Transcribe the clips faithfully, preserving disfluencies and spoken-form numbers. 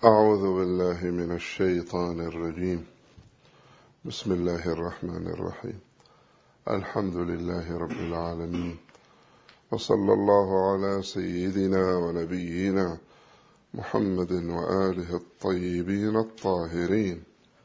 أعوذ بالله من الشيطان الرجيم. بسم الله الرحمن الرحيم. الحمد لله رب العالمين، وصلى الله على سيدنا ونبينا محمد وآله الطيبين الطاهرين.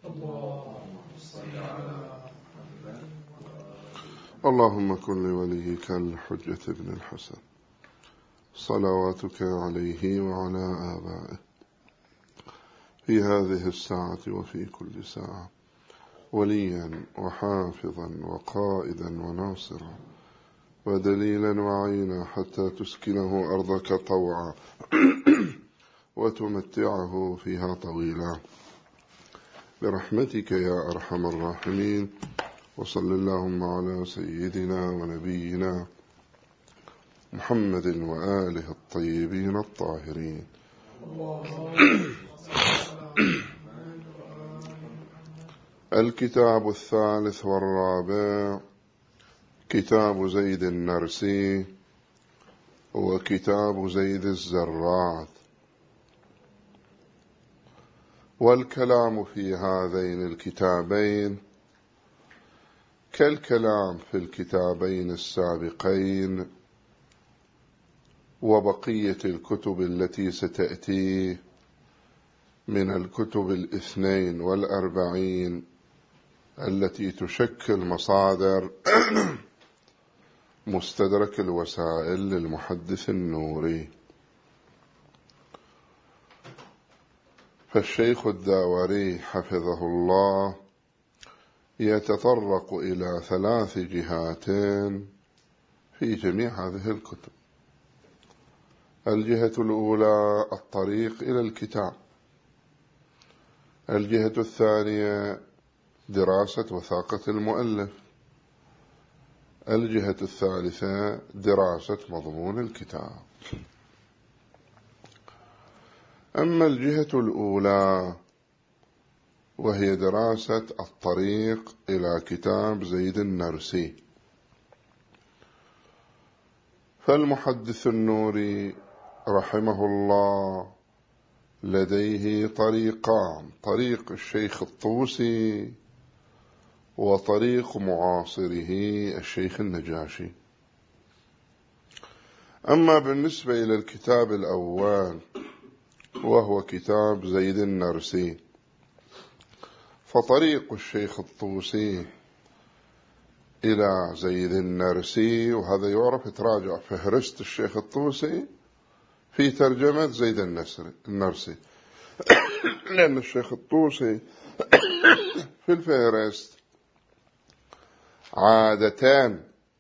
اللهم كن لوليك الحجة بن الحسن صلواتك عليه وعلى آبائه في هذه الساعة وفي كل ساعة وليا وحافظا وقائدا وناصرا ودليلا وعينا، حتى تسكنه أرضك طوعا وتمتعه فيها طويلا برحمتك يا أرحم الراحمين. وصل اللهم على سيدنا ونبينا محمد وآله الطيبين الطاهرين. الكتاب الثالث والرابع كتاب زيد النرسي وكتاب زيد الزراعة. والكلام في هذين الكتابين كالكلام في الكتابين السابقين وبقية الكتب التي ستأتي من الكتب الاثنين والأربعين التي تشكل مصادر مستدرك الوسائل للمحدث النوري. فالشيخ الداوري حفظه الله يتطرق إلى ثلاث جهات في جميع هذه الكتب. الجهة الأولى الطريق إلى الكتاب، الجهة الثانية دراسة وثاقة المؤلف، الجهة الثالثة دراسة مضمون الكتاب. أما الجهة الأولى وهي دراسة الطريق إلى كتاب زيد النرسي، فالمحدث النوري رحمه الله لديه طريقان: طريق الشيخ الطوسي وطريق معاصره الشيخ النجاشي. أما بالنسبة إلى الكتاب الأول وهو كتاب زيد النرسي، فطريق الشيخ الطوسي إلى زيد النرسي، وهذا يعرف تراجع فهرست الشيخ الطوسي في ترجمة زيد النرسي لأن الشيخ الطوسي في الفهرست عادة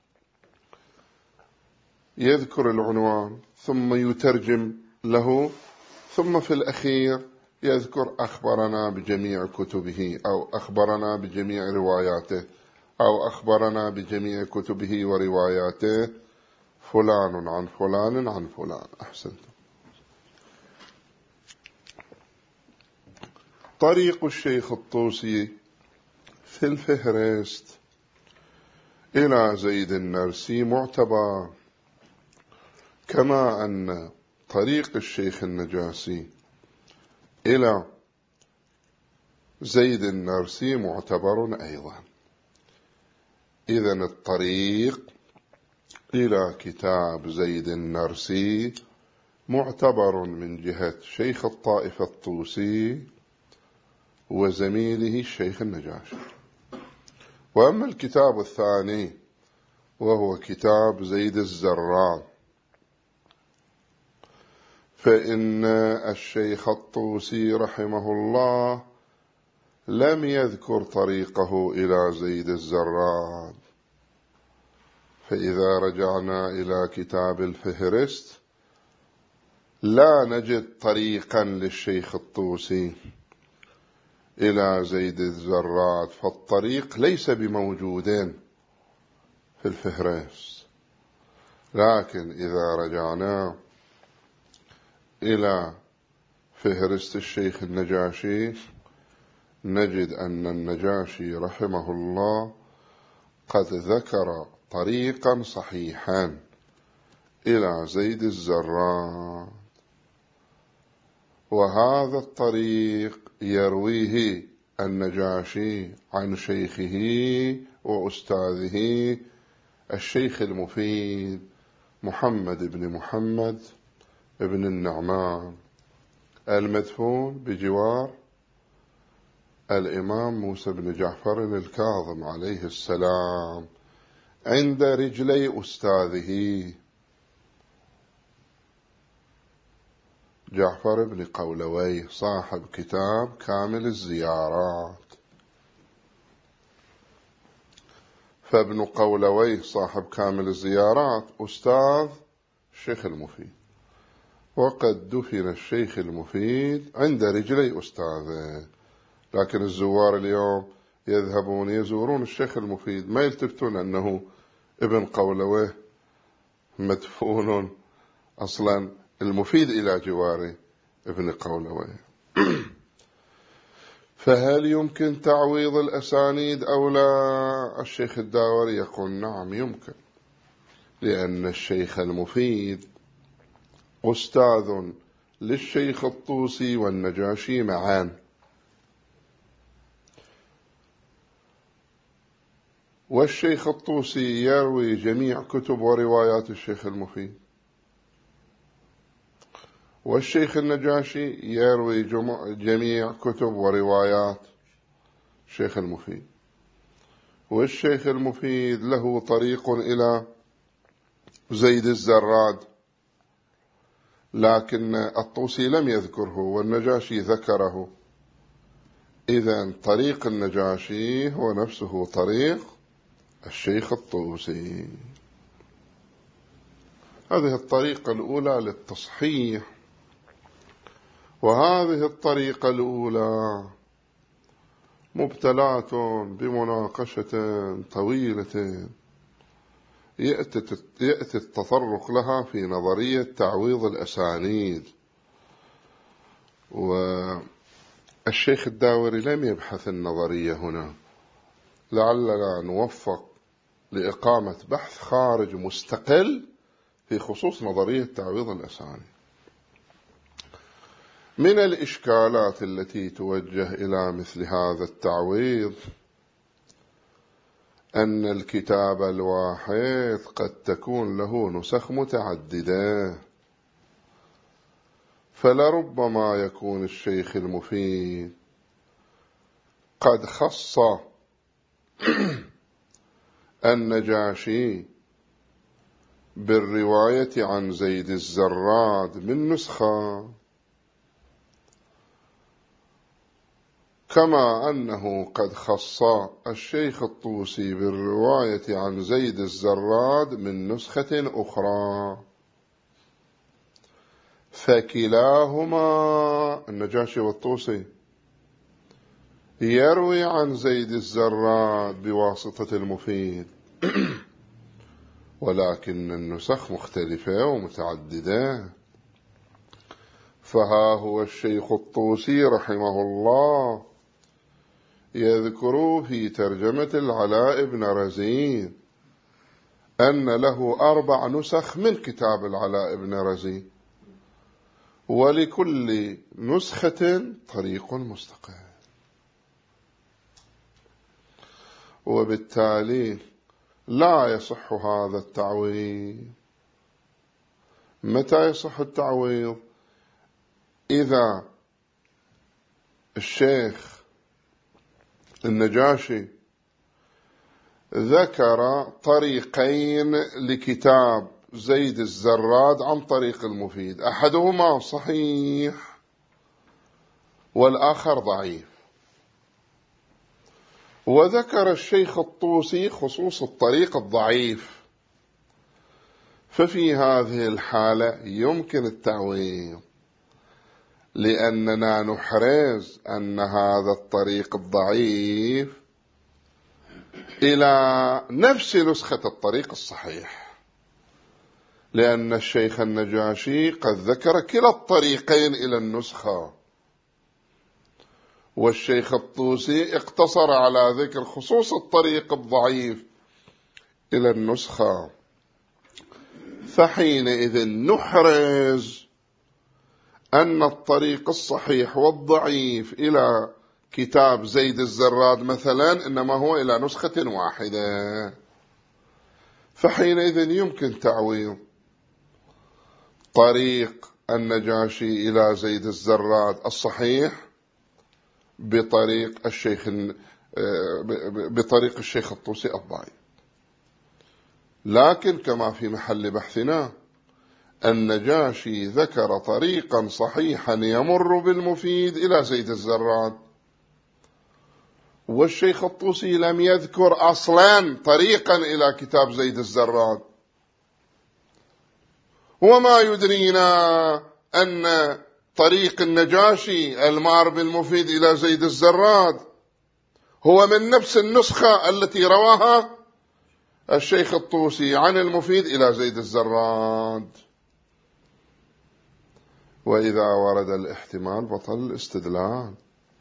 يذكر العنوان ثم يترجم له، ثم في الأخير يذكر أخبرنا بجميع كتبه أو أخبرنا بجميع رواياته أو أخبرنا بجميع كتبه ورواياته فلان عن فلان عن فلان. أحسنت. طريق الشيخ الطوسي في الفهرست إلى زيد النرسي معتبر، كما أن طريق الشيخ النجاشي إلى زيد النرسي معتبر أيضا. إذن الطريق إلى كتاب زيد النرسي معتبر من جهة شيخ الطائفة الطوسي وزميله الشيخ النجاشي. وأما الكتاب الثاني وهو كتاب زيد الزراعة، فإن الشيخ الطوسي رحمه الله لم يذكر طريقه إلى زيد الزراعة. فإذا رجعنا إلى كتاب الفهرست لا نجد طريقا للشيخ الطوسي إلى زيد الزراعة، فالطريق ليس بموجودين في الفهرست. لكن إذا رجعنا إلى فهرست الشيخ النجاشي نجد أن النجاشي رحمه الله قد ذكر طريقا صحيحا إلى زيد الزراعة، وهذا الطريق يرويه النجاشي عن شيخه وأستاذه الشيخ المفيد محمد بن محمد بن النعمان المدفون بجوار الإمام موسى بن جعفر الكاظم عليه السلام عند رجلي أستاذه جعفر بن قولويه صاحب كتاب كامل الزيارات. فابن قولويه صاحب كامل الزيارات أستاذ الشيخ المفيد، وقد دفن الشيخ المفيد عند رجلي أستاذه. لكن الزوار اليوم يذهبون يزورون الشيخ المفيد ما يلتفتون أنه ابن قولويه مدفون أصلا المفيد إلى جوار ابن قولويه. فهل يمكن تعويض الأسانيد أو لا؟ الشيخ الداوري يقول نعم يمكن، لأن الشيخ المفيد أستاذ للشيخ الطوسي والنجاشي معا، والشيخ الطوسي يروي جميع كتب وروايات الشيخ المفيد، والشيخ النجاشي يروي جميع كتب وروايات الشيخ المفيد، والشيخ المفيد له طريق إلى زيد الزراد، لكن الطوسي لم يذكره والنجاشي ذكره. إذن طريق النجاشي هو نفسه طريق الشيخ الطوسي. هذه الطريقة الأولى للتصحيح. وهذه الطريقة الأولى مبتلاه بمناقشة طويلة يأتي التطرق لها في نظرية تعويض الأسانيد. والشيخ الداوري لم يبحث النظرية هنا، لعلنا نوفق لإقامة بحث خارج مستقل في خصوص نظرية تعويض الأسانيد. من الإشكالات التي توجه إلى مثل هذا التعويض أن الكتاب الواحد قد تكون له نسخ متعددة، فلربما يكون الشيخ المفيد قد خص النجاشي بالرواية عن زيد الزراد من نسخة، كما أنه قد خص الشيخ الطوسي بالرواية عن زيد الزراد من نسخة أخرى، فكلاهما النجاشي والطوسي يروي عن زيد الزراد بواسطة المفيد، ولكن النسخ مختلفة ومتعددة. فها هو الشيخ الطوسي رحمه الله يذكر في ترجمة العلاء بن رزين أن له أربع نسخ من كتاب العلاء بن رزين، ولكل نسخة طريق مستقل، وبالتالي لا يصح هذا التعويض. متى يصح التعويض؟ إذا الشيخ النجاشي ذكر طريقين لكتاب زيد الزراد عن طريق المفيد، أحدهما صحيح والآخر ضعيف، وذكر الشيخ الطوسي خصوص الطريق الضعيف، ففي هذه الحالة يمكن التعويض، لأننا نحرز أن هذا الطريق الضعيف إلى نفس نسخة الطريق الصحيح، لأن الشيخ النجاشي قد ذكر كلا الطريقين إلى النسخة، والشيخ الطوسي اقتصر على ذكر خصوص الطريق الضعيف إلى النسخة. فحينئذ نحرز أن الطريق الصحيح والضعيف إلى كتاب زيد الزراد مثلا إنما هو إلى نسخة واحدة، فحينئذ يمكن تعويض طريق النجاشي إلى زيد الزراد الصحيح بطريق الشيخ بطريق الشيخ الطوسي الضعيف. لكن كما في محل بحثنا النجاشي ذكر طريقا صحيحا يمر بالمفيد إلى زيد الزراد، والشيخ الطوسي لم يذكر أصلا طريقا إلى كتاب زيد الزراد. وما يدرينا أن طريق النجاشي المار بالمفيد إلى زيد الزراد هو من نفس النسخة التي رواها الشيخ الطوسي عن المفيد إلى زيد الزراد. وإذا ورد الاحتمال بطل الاستدلال،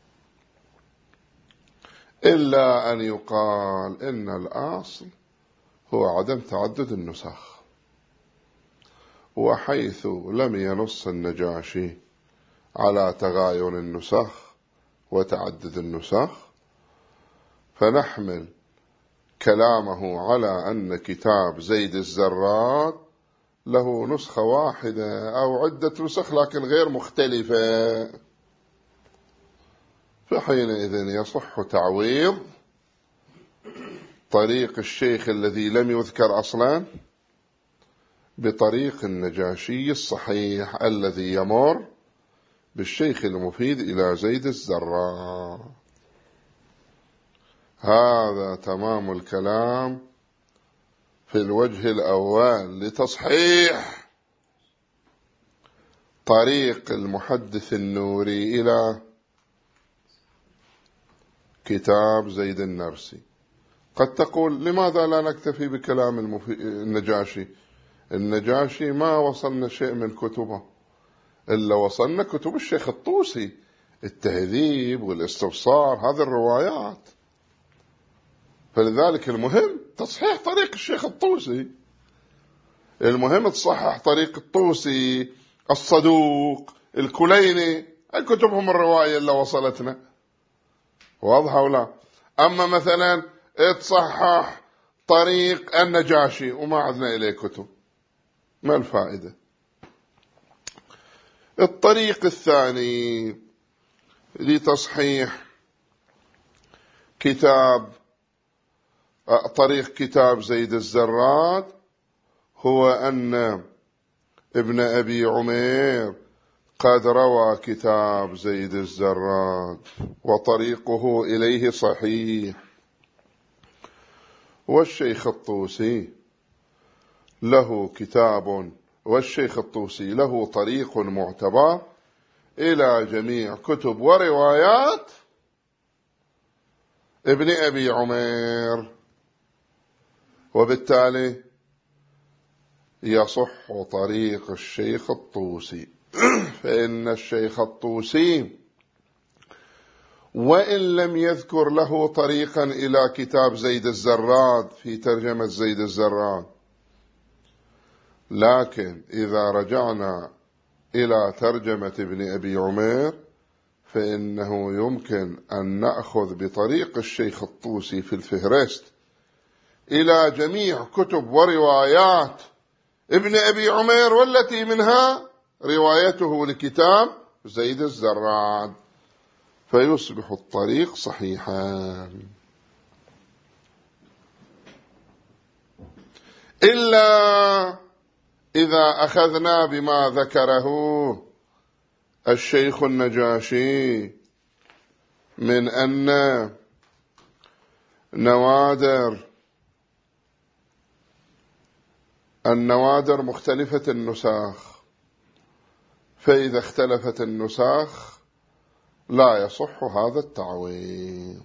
إلا أن يقال إن الأصل هو عدم تعدد النسخ، وحيث لم ينص النجاشي على تغاير النسخ وتعدد النسخ فنحمل كلامه على أن كتاب زيد الزراد له نسخة واحدة أو عدة نسخ لكن غير مختلفة، فحينئذ يصح تعويض طريق الشيخ الذي لم يذكر أصلا بطريق النجاشي الصحيح الذي يمر بالشيخ المفيد إلى زيد الزراد. هذا تمام الكلام في الوجه الأول لتصحيح طريق المحدث النوري إلى كتاب زيد النرسي. قد تقول لماذا لا نكتفي بكلام المفي... النجاشي؟ النجاشي ما وصلنا شيء من كتبه إلا وصلنا كتب الشيخ الطوسي، التهذيب والاستبصار، هذه الروايات. فلذلك المهم تصحيح طريق الشيخ الطوسي، المهم تصحح طريق الطوسي، الصدوق، الكليني، أي كتبهم الرواية اللي وصلتنا، واضحة ولا؟ أما مثلا تصحح طريق النجاشي وما عدنا إليه كتب، ما الفائدة؟ الطريق الثاني لتصحيح كتاب طريق كتاب زيد الزراد هو أن ابن أبي عمير قد روى كتاب زيد الزراد وطريقه إليه صحيح، والشيخ الطوسي له كتاب والشيخ الطوسي له طريق معتبر إلى جميع كتب وروايات ابن أبي عمير، وبالتالي يصح طريق الشيخ الطوسي. فإن الشيخ الطوسي وإن لم يذكر له طريقا إلى كتاب زيد الزراد في ترجمة زيد الزراد، لكن إذا رجعنا إلى ترجمة ابن أبي عمير فإنه يمكن أن نأخذ بطريق الشيخ الطوسي في الفهرست إلى جميع كتب وروايات ابن أبي عمير، والتي منها روايته لكتاب زيد الزراد، فيصبح الطريق صحيحا. إلا إذا أخذنا بما ذكره الشيخ النجاشي من أن نوادر النوادر مختلفة النساخ، فإذا اختلفت النساخ لا يصح هذا التعويض.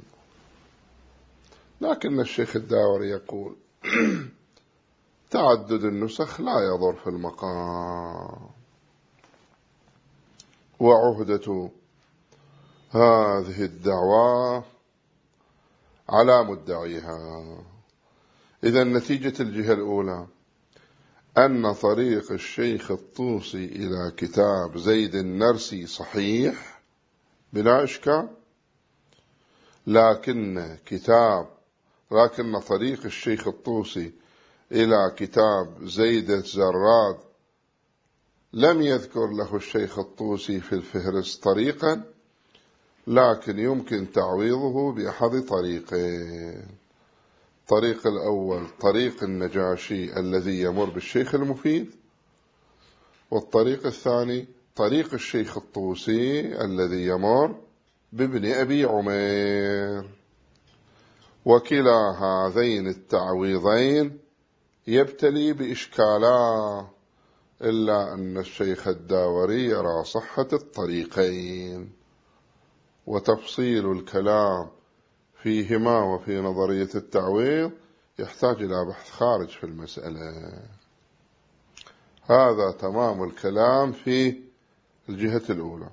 لكن الشيخ الداوري يقول تعدد النسخ لا يضر في المقام، وعهدة هذه الدعوة على مدعيها. إذا نتيجة الجهة الأولى أن طريق الشيخ الطوسي إلى كتاب زيد النرسي صحيح بلا إشكال، لكن كتاب لكن طريق الشيخ الطوسي إلى كتاب زيد الزراد لم يذكر له الشيخ الطوسي في الفهرس طريقا، لكن يمكن تعويضه بأحد طريقين. الطريق الأول طريق النجاشي الذي يمر بالشيخ المفيد، والطريق الثاني طريق الشيخ الطوسي الذي يمر بابن أبي عمير. وكلا هذين التعويضين يبتلي بإشكالات، إلا أن الشيخ الداوري يرى صحة الطريقين، وتفصيل الكلام فيهما وفي نظرية التعويض يحتاج إلى بحث خارج في المسألة. هذا تمام الكلام في الجهة الأولى.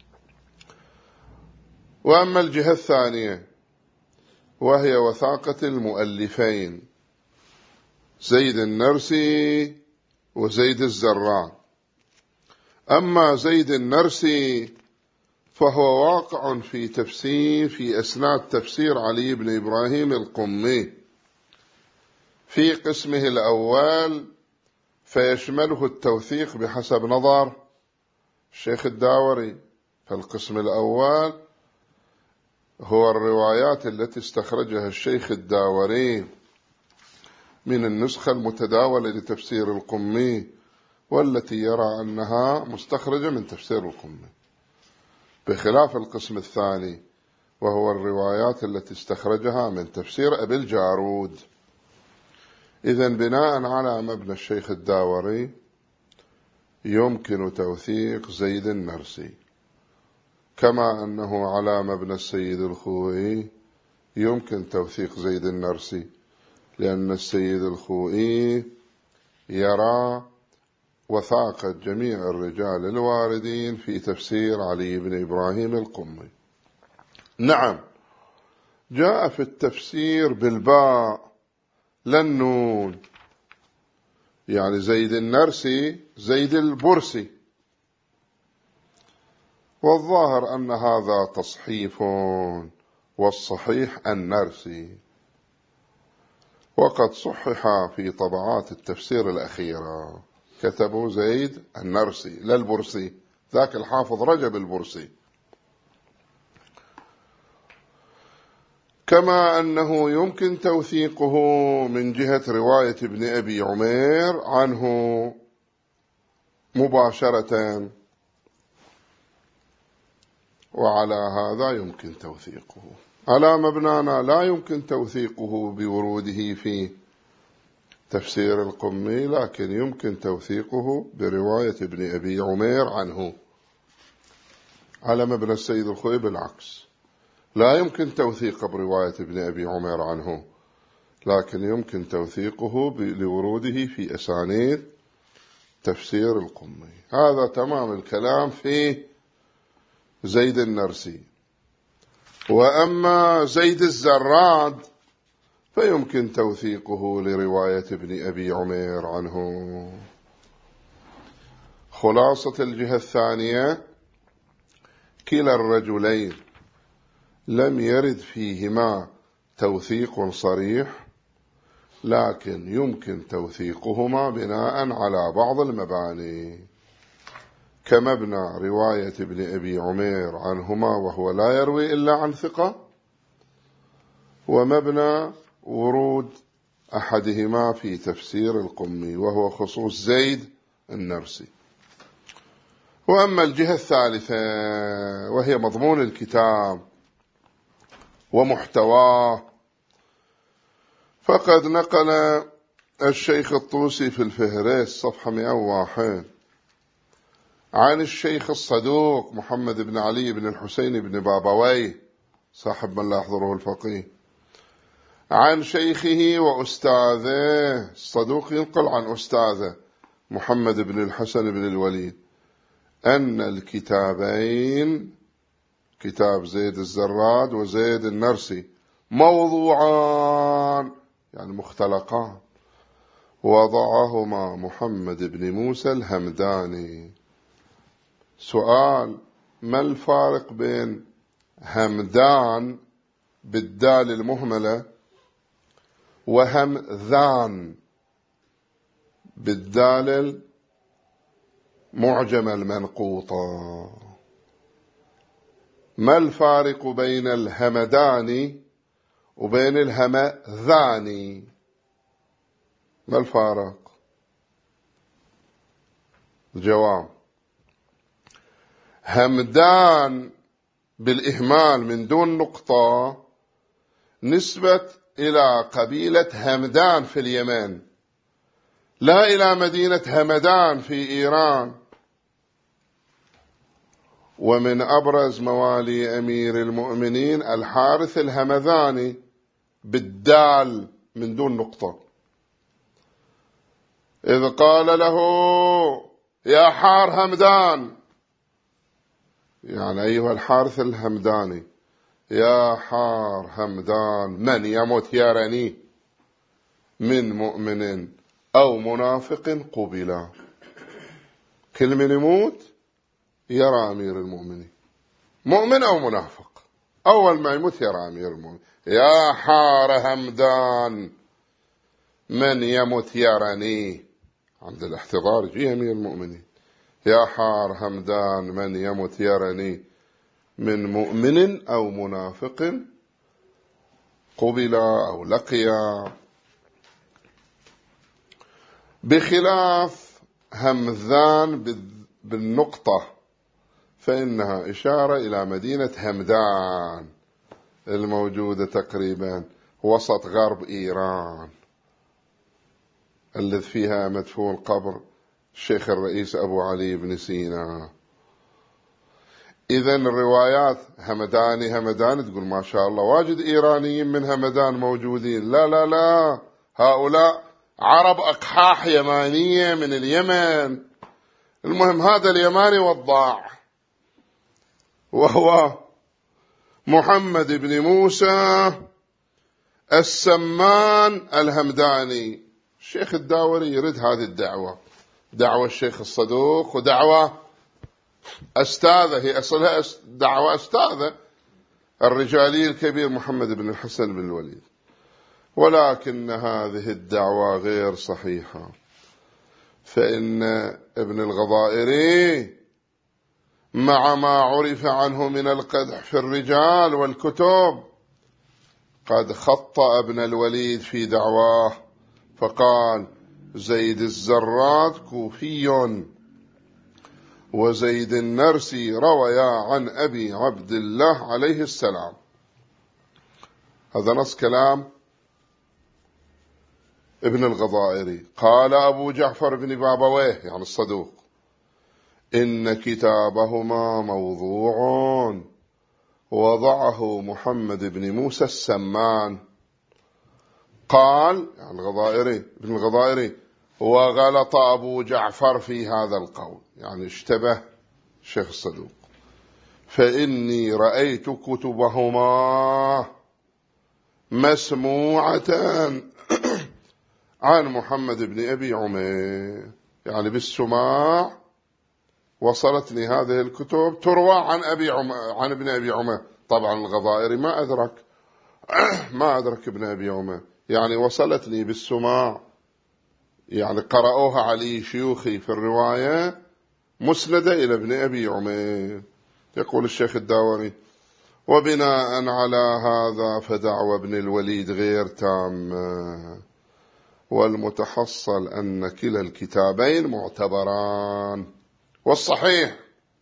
وأما الجهة الثانية وهي وثاقة المؤلفين زيد النرسي وزيد الزراد. أما زيد النرسي فهو واقع في تفسير في أسناد تفسير علي بن إبراهيم القمي في قسمه الأول، فيشمله التوثيق بحسب نظر الشيخ الداوري. فالقسم الأول هو الروايات التي استخرجها الشيخ الداوري من النسخة المتداولة لتفسير القمي، والتي يرى أنها مستخرجة من تفسير القمي، بخلاف القسم الثاني وهو الروايات التي استخرجها من تفسير أبي الجارود. إذن بناء على مبنى الشيخ الداوري يمكن توثيق زيد النرسي، كما أنه على مبنى السيد الخوئي يمكن توثيق زيد النرسي، لأن السيد الخوئي يرى وثاقة جميع الرجال الواردين في تفسير علي بن إبراهيم القمي. نعم، جاء في التفسير بالباء لا النون، يعني زيد النرسي زيد البرسي، والظاهر أن هذا تصحيف، والصحيح النرسي، وقد صحح في طبعات التفسير الأخيرة كتبوا زيد النرسي لا البرسي، ذاك الحافظ رجب البرسي. كما أنه يمكن توثيقه من جهة رواية ابن أبي عمير عنه مباشرة، وعلى هذا يمكن توثيقه. على مبنانا لا يمكن توثيقه بوروده في تفسير القمي، لكن يمكن توثيقه برواية ابن أبي عمير عنه. على مبنى السيد الخوئي بالعكس، لا يمكن توثيقه برواية ابن أبي عمير عنه، لكن يمكن توثيقه لوروده في أسانيد تفسير القمي. هذا تمام الكلام في زيد النرسي. وأما زيد الزراد فيمكن توثيقه لرواية ابن أبي عمير عنه. خلاصة الجهة الثانية، كلا الرجلين لم يرد فيهما توثيق صريح، لكن يمكن توثيقهما بناء على بعض المباني، كمبنى رواية ابن أبي عمير عنهما وهو لا يروي إلا عن ثقة، ومبنى ورود أحدهما في تفسير القمي وهو خصوص زيد النرسي. وأما الجهة الثالثة وهي مضمون الكتاب ومحتواه، فقد نقل الشيخ الطوسي في الفهرس صفحة مئة وواحد عن الشيخ الصدوق محمد بن علي بن الحسين بن بابويه صاحب من لا يحضره الفقيه عن شيخه وأستاذه. الصدوق ينقل عن أستاذه محمد بن الحسن بن الوليد أن الكتابين، كتاب زيد الزراد وزيد النرسي، موضوعان يعني مختلقان، وضعهما محمد بن موسى الهمداني. سؤال: ما الفارق بين همدان بالدال المهملة وهمذان بالدال المعجمة المنقوطة؟ ما الفارق بين الهمدان وبين الهمذان؟ ما الفارق؟ الجواب: همدان بالإهمال من دون نقطة نسبة إلى قبيلة همدان في اليمن، لا إلى مدينة همدان في إيران. ومن أبرز موالي أمير المؤمنين الحارث الهمذاني بالدال من دون نقطة، إذ قال له: يا حار همدان، يعني أيها الحارث الهمداني، يا حار همدان، من يمت يرني من مؤمن أو منافق قبلا. كل من يموت يرى أمير المؤمنين، مؤمن أو منافق، أول ما يموت يرى أمير المؤمنين. يا حار همدان، من يمت يرني، عند الاحتضار يجي أمير المؤمنين: يا حار همدان، من يمت يرني من مؤمن أو منافق قبلا أو لقيا. بخلاف همذان بالنقطة فإنها إشارة إلى مدينة همدان الموجودة تقريبا وسط غرب إيران، الذي فيها مدفون قبر الشيخ الرئيس أبو علي بن سينا. إذن الروايات همداني همداني تقول ما شاء الله واجد إيرانيين من همدان موجودين. لا لا لا، هؤلاء عرب أقحاح يمانية من اليمن. المهم هذا اليماني وضاع، وهو محمد بن موسى السمان الهمداني. الشيخ الداوري يرد هذه الدعوة، دعوة الشيخ الصدوق، ودعوة أستاذة، هي أصلها دعوة أستاذة الرجالي الكبير محمد بن الحسن بن الوليد، ولكن هذه الدعوة غير صحيحة. فإن ابن الغضائري مع ما عرف عنه من القدح في الرجال والكتب قد خطأ ابن الوليد في دعواه، فقال: زيد الزراد كوفي وزيد النرسي رويا عن أبي عبد الله عليه السلام. هذا نص كلام ابن الغضائري. قال أبو جعفر بن بابويه يعني الصدوق: إن كتابهما موضوع وضعه محمد بن موسى السمان. قال يعني الغضائري ابن الغضائري: وغلط أبو جعفر في هذا القول، يعني اشتبه الشيخ الصدوق، فإني رأيت كتبهما مسموعة عن محمد بن أبي عمير، يعني بالسماع وصلتني هذه الكتب تروى عن أبي عمير، عن ابن أبي عمير. طبعا الغضائري ما أدرك ما أدرك ابن أبي عمير، يعني وصلتني بالسماع، يعني قرأوها علي شيوخي في الرواية مسندة إلى ابن أبي عمير. يقول الشيخ الداوري: وبناء على هذا فدعوى ابن الوليد غير تامة، والمتحصل أن كلا الكتابين معتبران. والصحيح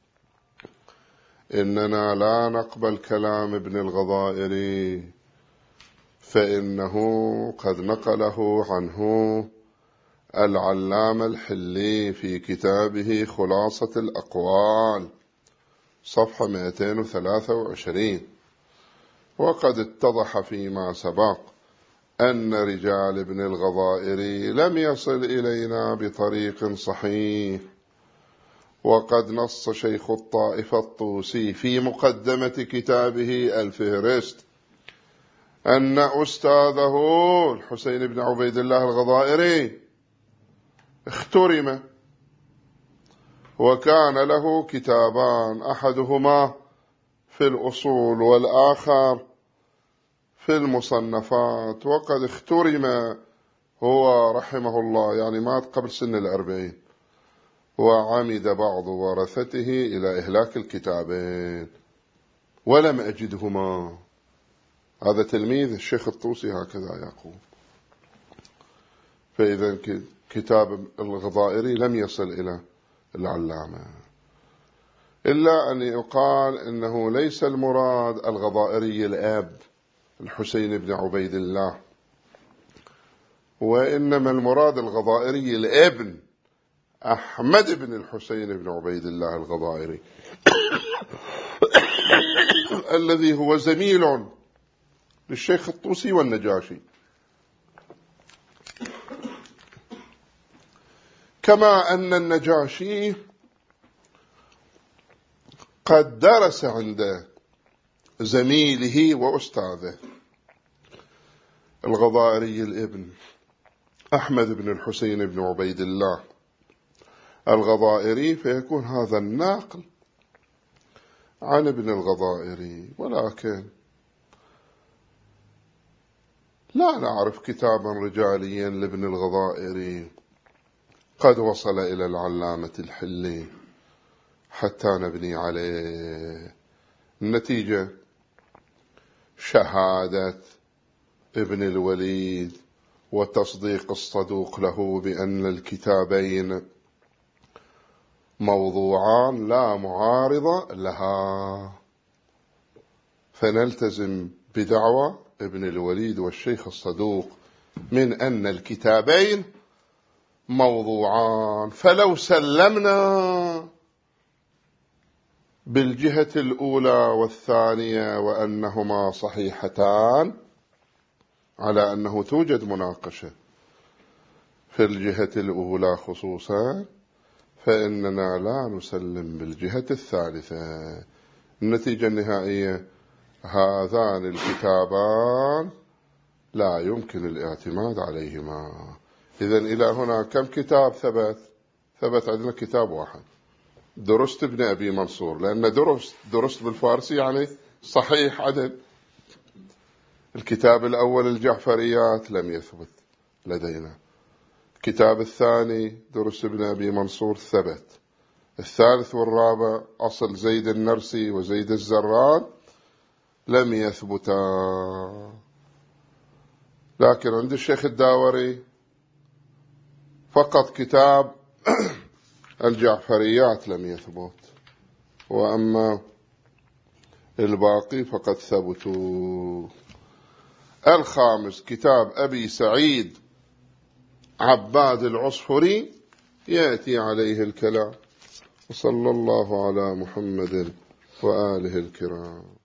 إننا لا نقبل كلام ابن الغضائري، فإنه قد نقله عنه العلامة الحلي في كتابه خلاصة الأقوال صفحة مئتين وثلاثة وعشرين، وقد اتضح فيما سبق أن رجال ابن الغضائري لم يصل إلينا بطريق صحيح. وقد نص شيخ الطائفة الطوسي في مقدمة كتابه الفهرست أن أستاذه الحسين بن عبيد الله الغضائري اخترم، وكان له كتابان، أحدهما في الأصول والآخر في المصنفات، وقد اخترم هو رحمه الله، يعني مات قبل سن الأربعين، وعمد بعض ورثته إلى إهلاك الكتابين ولم أجدهما. هذا تلميذ الشيخ الطوسي هكذا يقول. فإذا كتاب الغضائري لم يصل إلى العلامة، إلا أن يقال إنه ليس المراد الغضائري الأب الحسين بن عبيد الله، وإنما المراد الغضائري الابن أحمد بن الحسين بن عبيد الله الغضائري الذي هو زميل للشيخ الطوسي والنجاشي. كما أن النجاشي قد درس عند زميله وأستاذه الغضائري الابن أحمد بن الحسين بن عبيد الله الغضائري، فيكون هذا الناقل عن ابن الغضائري. ولكن لا نعرف كتابا رجاليا لابن الغضائري قد وصل إلى العلامة الحلي حتى نبني عليه. النتيجة شهادة ابن الوليد وتصديق الصدوق له بأن الكتابين موضوعان لا معارضة لها، فنلتزم بدعوى ابن الوليد والشيخ الصدوق من أن الكتابين موضوعان. فلو سلمنا بالجهة الأولى والثانية وأنهما صحيحتان، على أنه توجد مناقشة في الجهة الأولى خصوصا، فإننا لا نسلم بالجهة الثالثة. النتيجة النهائية هذان الكتابان لا يمكن الاعتماد عليهما. إذن إلى هنا كم كتاب ثبت؟ ثبت عندنا كتاب واحد، درست ابن أبي منصور، لأن درست درست بالفارسي يعني صحيح عدد. الكتاب الأول الجعفريات لم يثبت لدينا. الكتاب الثاني درس ابن أبي منصور ثبت. الثالث والرابع أصل زيد النرسي وزيد الزران لم يثبتا. لكن عند الشيخ الداوري فقط كتاب الجعفريات لم يثبت، وأما الباقي فقد ثبتوا. الخامس كتاب أبي سعيد عباد العصفري يأتي عليه الكلام. وصلى الله على محمد وآله الكرام.